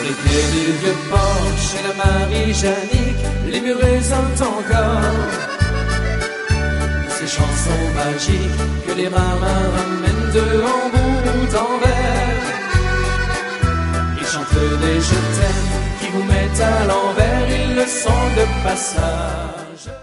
les quais du vieux port, chez la Marie-Janique, les murs résonnent encore ces chansons magiques que les marins ramènent de Hambourg d'Anvers. Ils chantent des je t'aime qui vous mettent à l'envers, ils le sont de passage.